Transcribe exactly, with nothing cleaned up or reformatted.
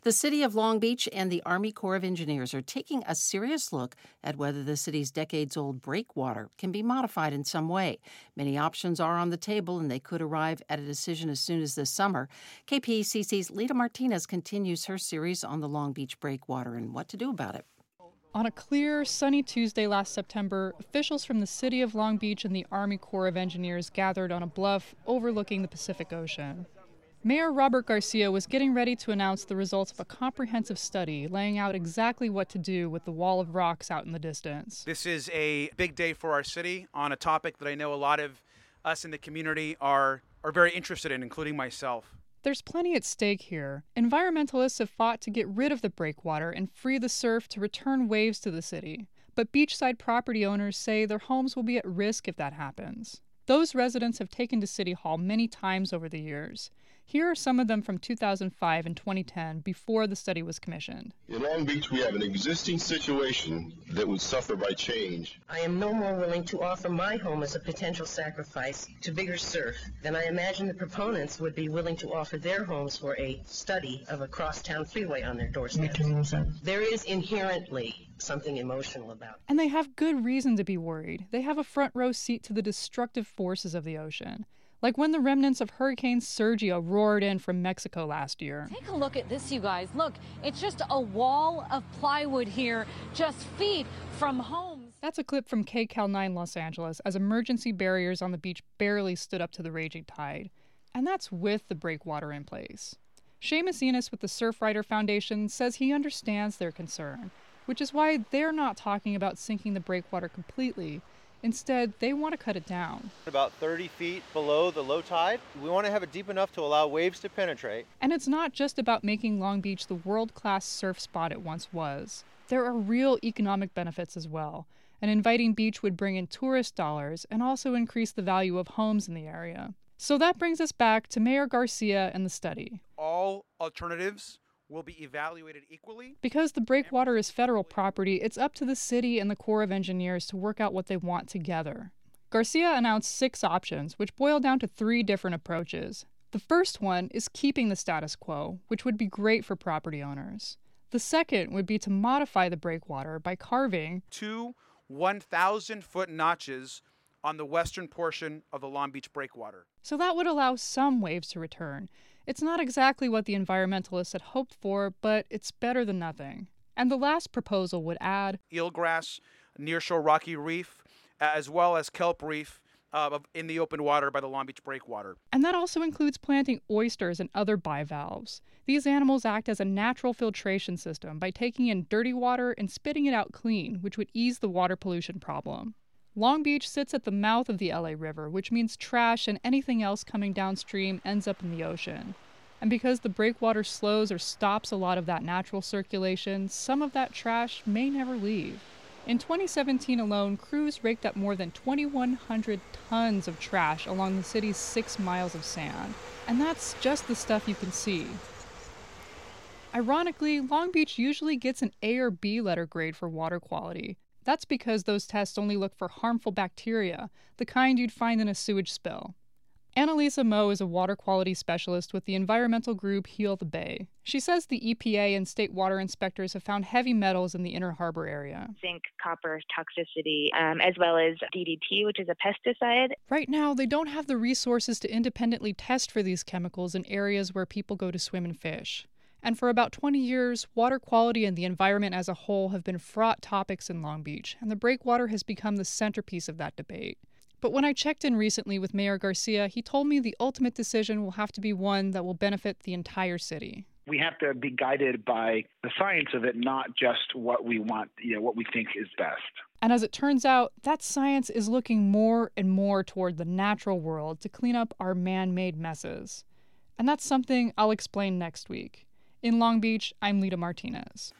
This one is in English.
The city of Long Beach and the Army Corps of Engineers are taking a serious look at whether the city's decades-old breakwater can be modified in some way. Many options are on the table, and they could arrive at a decision as soon as this summer. K P C C's Lita Martinez continues her series on the Long Beach breakwater and what to do about it. On a clear, sunny Tuesday last September, officials from the city of Long Beach and the Army Corps of Engineers gathered on a bluff overlooking the Pacific Ocean. Mayor Robert Garcia was getting ready to announce the results of a comprehensive study laying out exactly what to do with the wall of rocks out in the distance. This is a big day for our city on a topic that I know a lot of us in the community are, are very interested in, including myself. There's plenty at stake here. Environmentalists have fought to get rid of the breakwater and free the surf to return waves to the city. But beachside property owners say their homes will be at risk if that happens. Those residents have taken to City Hall many times over the years. Here are some of them from two thousand five and twenty ten, before the study was commissioned. In Long Beach, we have an existing situation that would suffer by change. I am no more willing to offer my home as a potential sacrifice to bigger surf than I imagine the proponents would be willing to offer their homes for a study of a crosstown freeway on their doorstep. There is inherently something emotional about it. And they have good reason to be worried. They have a front row seat to the destructive forces of the ocean. Like when the remnants of Hurricane Sergio roared in from Mexico last year. Take a look at this, you guys. Look, it's just a wall of plywood here, just feet from homes. That's a clip from K C A L nine Los Angeles as emergency barriers on the beach barely stood up to the raging tide. And that's with the breakwater in place. Seamus Enos with the Surfrider Foundation says he understands their concern, which is why they're not talking about sinking the breakwater completely. Instead, they want to cut it down. About thirty feet below the low tide, we want to have it deep enough to allow waves to penetrate. And it's not just about making Long Beach the world-class surf spot it once was. There are real economic benefits as well. An inviting beach would bring in tourist dollars and also increase the value of homes in the area. So that brings us back to Mayor Garcia and the study. All alternatives will be evaluated equally. Because the breakwater is federal property, it's up to the city and the Corps of Engineers to work out what they want together. Garcia announced six options, which boil down to three different approaches. The first one is keeping the status quo, which would be great for property owners. The second would be to modify the breakwater by carving two one thousand foot notches on the western portion of the Long Beach breakwater. So that would allow some waves to return. It's not exactly what the environmentalists had hoped for, but it's better than nothing. And the last proposal would add eelgrass, nearshore rocky reef, as well as kelp reef uh, in the open water by the Long Beach breakwater. And that also includes planting oysters and other bivalves. These animals act as a natural filtration system by taking in dirty water and spitting it out clean, which would ease the water pollution problem. Long Beach sits at the mouth of the L A River, which means trash and anything else coming downstream ends up in the ocean. And because the breakwater slows or stops a lot of that natural circulation, some of that trash may never leave. In twenty seventeen alone, crews raked up more than twenty-one hundred tons of trash along the city's six miles of sand. And that's just the stuff you can see. Ironically, Long Beach usually gets an A or B letter grade for water quality. That's because those tests only look for harmful bacteria, the kind you'd find in a sewage spill. Annalisa Moe is a water quality specialist with the environmental group Heal the Bay. She says the E P A and state water inspectors have found heavy metals in the Inner Harbor area. Zinc, copper toxicity, um, as well as D D T, which is a pesticide. Right now, they don't have the resources to independently test for these chemicals in areas where people go to swim and fish. And for about twenty years, water quality and the environment as a whole have been fraught topics in Long Beach, and the breakwater has become the centerpiece of that debate. But when I checked in recently with Mayor Garcia, he told me the ultimate decision will have to be one that will benefit the entire city. We have to be guided by the science of it, not just what we want, you know, what we think is best. And as it turns out, that science is looking more and more toward the natural world to clean up our man-made messes. And that's something I'll explain next week. In Long Beach, I'm Lita Martinez.